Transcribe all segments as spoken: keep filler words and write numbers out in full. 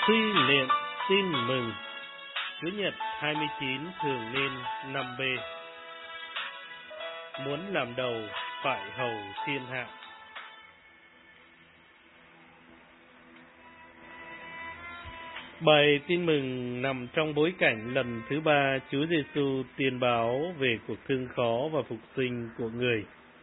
Suy niệm tin mừng Chủ nhật hai mươi chín thường niên năm B. Muốn làm đầu phải hầu thiên hạ. Bài tin mừng nằm trong bối cảnh lần thứ ba Chúa Giêsu tiên báo về cuộc thương khó và phục sinh của người.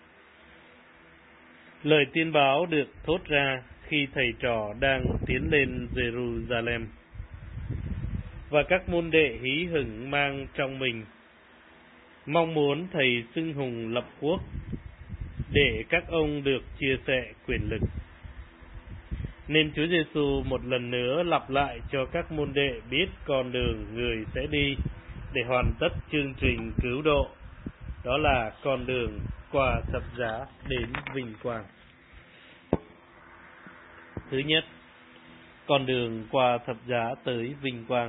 Lời tiên báo được thốt ra khi thầy trò đang tiến lên Jerusalem, và các môn đệ hí hửng mang trong mình mong muốn thầy xưng hùng lập quốc để các ông được chia sẻ quyền lực. Nên Chúa Giêsu một lần nữa lặp lại cho các môn đệ biết con đường người sẽ đi để hoàn tất chương trình cứu độ, đó là con đường qua thập giá đến vinh quang. Thứ nhất, con đường qua thập giá tới vinh quang.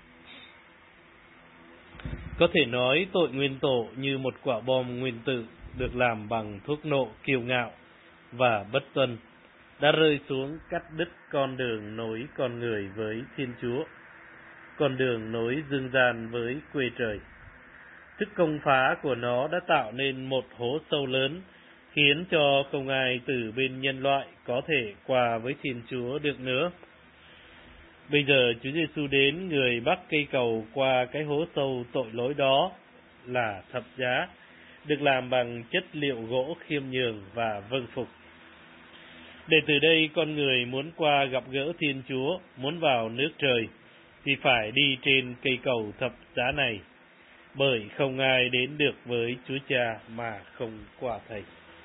Có thể nói tội nguyên tổ như một quả bom nguyên tử được làm bằng thuốc nổ kiêu ngạo và bất tuân, đã rơi xuống cắt đứt con đường nối con người với Thiên Chúa, con đường nối dương gian với quê trời. Sức công phá của nó đã tạo nên một hố sâu lớn, khiến cho không ai từ bên nhân loại có thể qua với Thiên Chúa được nữa. Bây giờ Chúa Giêsu đến, người bắt cây cầu qua cái hố sâu tội lỗi đó là thập giá, được làm bằng chất liệu gỗ khiêm nhường và vâng phục. Để từ đây con người muốn qua gặp gỡ Thiên Chúa, muốn vào nước trời, thì phải đi trên cây cầu thập giá này, bởi không ai đến được với Chúa Cha mà không qua Thầy.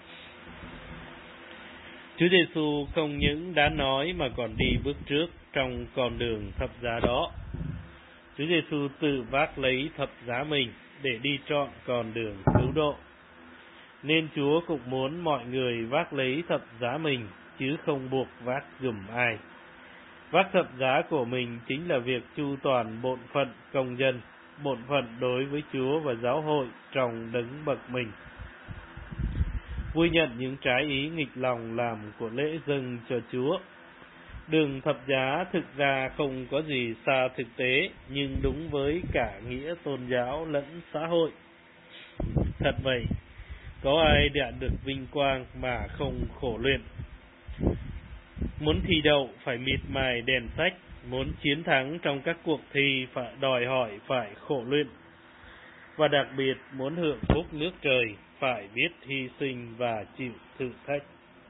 Chúa Giêsu không những đã nói mà còn đi bước trước trong con đường thập giá đó. Chúa Giêsu tự vác lấy thập giá mình để đi trọn con đường cứu độ. Nên Chúa cũng muốn mọi người vác lấy thập giá mình, chứ không buộc vác giùm ai. Vác thập giá của mình chính là việc chu toàn bổn phận công dân, bổn phận đối với Chúa và giáo hội trong đấng bậc mình. Vui nhận những trái ý nghịch lòng làm của lễ dâng cho Chúa. Đường thập giá thực ra không có gì xa thực tế, nhưng đúng với cả nghĩa tôn giáo lẫn xã hội. Thật vậy, có ai đạt được vinh quang mà không khổ luyện? Muốn thi đậu phải miệt mài đèn sách, muốn chiến thắng trong các cuộc thi phải đòi hỏi phải khổ luyện. Và đặc biệt muốn hưởng phúc nước trời phải biết hy sinh và chịu thử thách.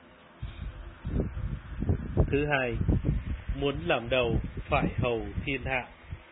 Thứ hai, muốn làm đầu phải hầu thiên hạ.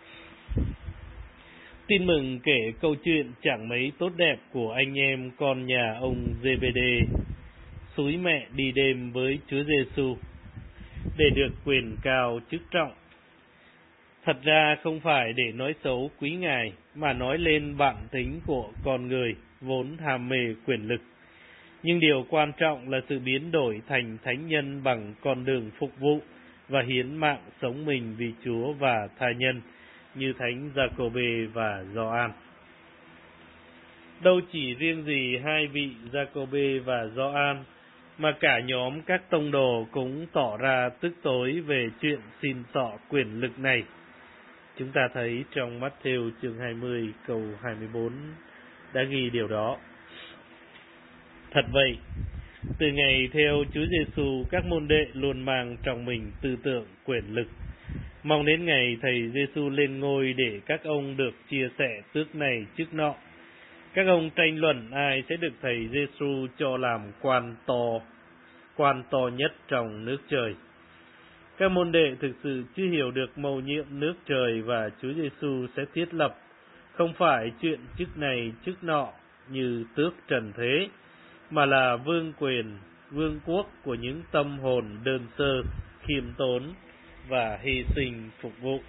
Tin mừng kể câu chuyện chẳng mấy tốt đẹp của anh em con nhà ông Giê-bê-đê xúi mẹ đi đêm với Chúa Giêsu để được quyền cao chức trọng. Thật ra không phải để nói xấu quý ngài, mà nói lên bản tính của con người vốn ham mê quyền lực. Nhưng điều quan trọng là sự biến đổi thành thánh nhân bằng con đường phục vụ và hiến mạng sống mình vì Chúa và tha nhân, như thánh Gia-cô-bê và Gioan. Đâu chỉ riêng gì hai vị Gia-cô-bê và Gioan, mà cả nhóm các tông đồ cũng tỏ ra tức tối về chuyện xin xỏ quyền lực này. Chúng ta thấy trong Mát-thêu chương hai mươi câu hai mươi bốn đã ghi điều đó. Thật vậy, từ ngày theo Chúa Giêsu, các môn đệ luôn mang trong mình tư tưởng quyền lực, mong đến ngày thầy Giêsu lên ngôi để các ông được chia sẻ tước này chức nọ. Các ông tranh luận ai sẽ được thầy Giêsu cho làm quan to, quan to nhất trong nước trời. Các môn đệ thực sự chưa hiểu được mầu nhiệm nước trời và Chúa Giêsu sẽ thiết lập không phải chuyện chức này chức nọ như tước trần thế, mà là vương quyền, vương quốc của những tâm hồn đơn sơ, khiêm tốn và hy sinh phục vụ.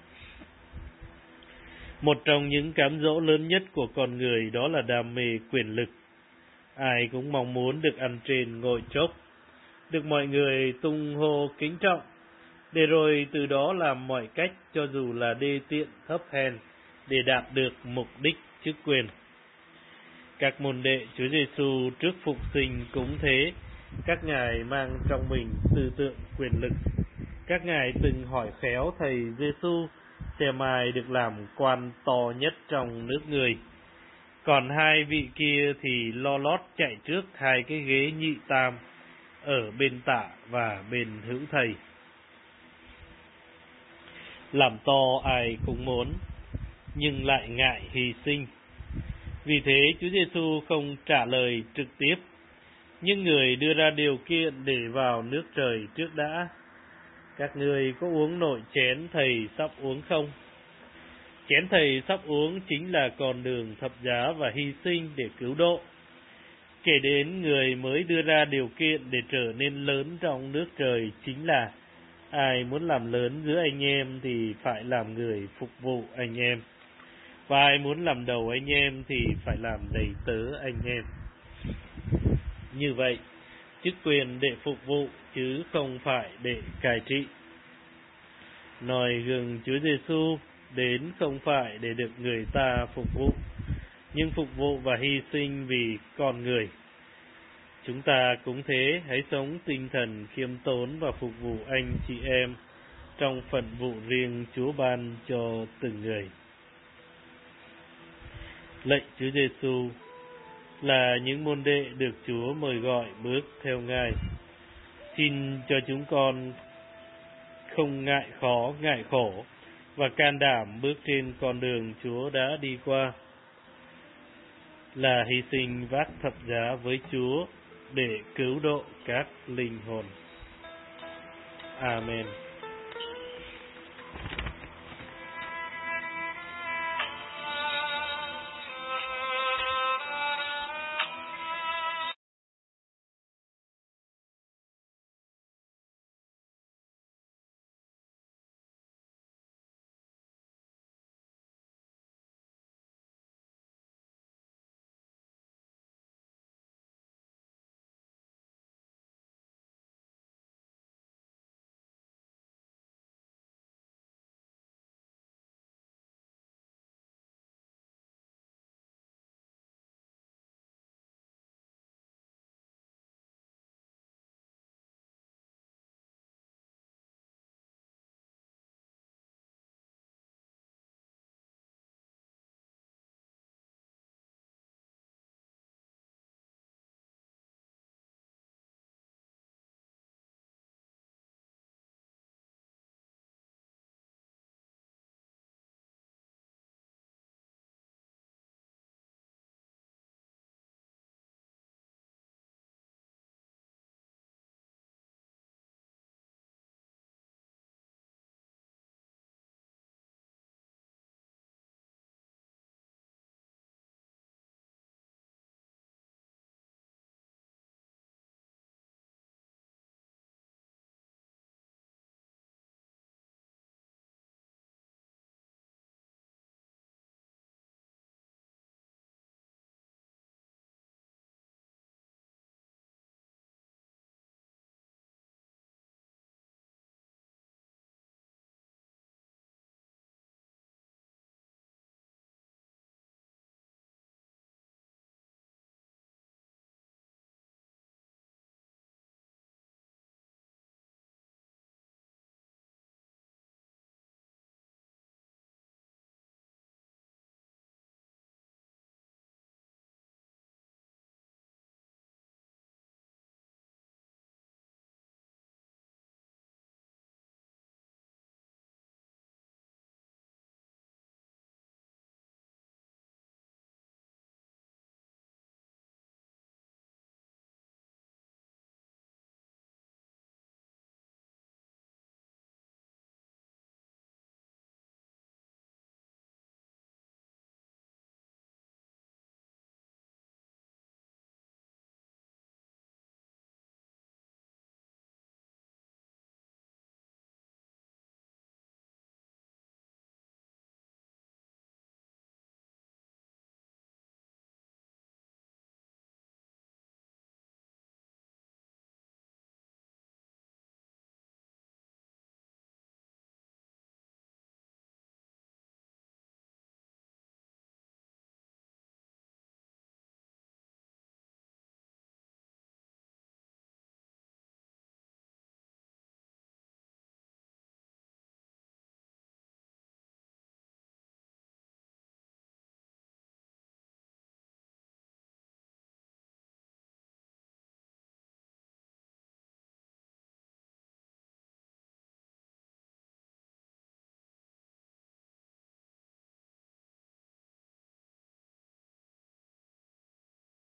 Một trong những cám dỗ lớn nhất của con người đó là đam mê quyền lực. Ai cũng mong muốn được ăn trên ngồi chốc, được mọi người tung hô kính trọng, để rồi từ đó làm mọi cách cho dù là đê tiện thấp hèn để đạt được mục đích chức quyền. Các môn đệ Chúa Giêsu trước phục sinh cũng thế, các ngài mang trong mình tư tưởng quyền lực. Các ngài từng hỏi khéo thầy Giêsu xem ai được làm quan to nhất trong nước người. Còn hai vị kia thì lo lót chạy trước hai cái ghế nhị tam ở bên tả và bên hữu thầy. Làm to ai cũng muốn, nhưng lại ngại hy sinh. Vì thế Chúa Giêsu không trả lời trực tiếp, nhưng người đưa ra điều kiện để vào nước trời trước đã. Các ngươi có uống nổi chén thầy sắp uống không? Chén thầy sắp uống chính là con đường thập giá và hy sinh để cứu độ. Kể đến người mới đưa ra điều kiện để trở nên lớn trong nước trời chính là ai muốn làm lớn giữa anh em thì phải làm người phục vụ anh em. Và ai muốn làm đầu anh em thì phải làm đầy tớ anh em. Như vậy, chức quyền để phục vụ chứ không phải để cai trị. Noi gương Chúa Giêsu đến không phải để được người ta phục vụ, nhưng phục vụ và hy sinh vì con người. Chúng ta cũng thế, hãy sống tinh thần khiêm tốn và phục vụ anh chị em trong phận vụ riêng Chúa ban cho từng người. Lạy Chúa Giêsu là những môn đệ được Chúa mời gọi bước theo Ngài. Xin cho chúng con không ngại khó, ngại khổ và can đảm bước trên con đường Chúa đã đi qua, là hy sinh vác thập giá với Chúa để cứu độ các linh hồn. Amen.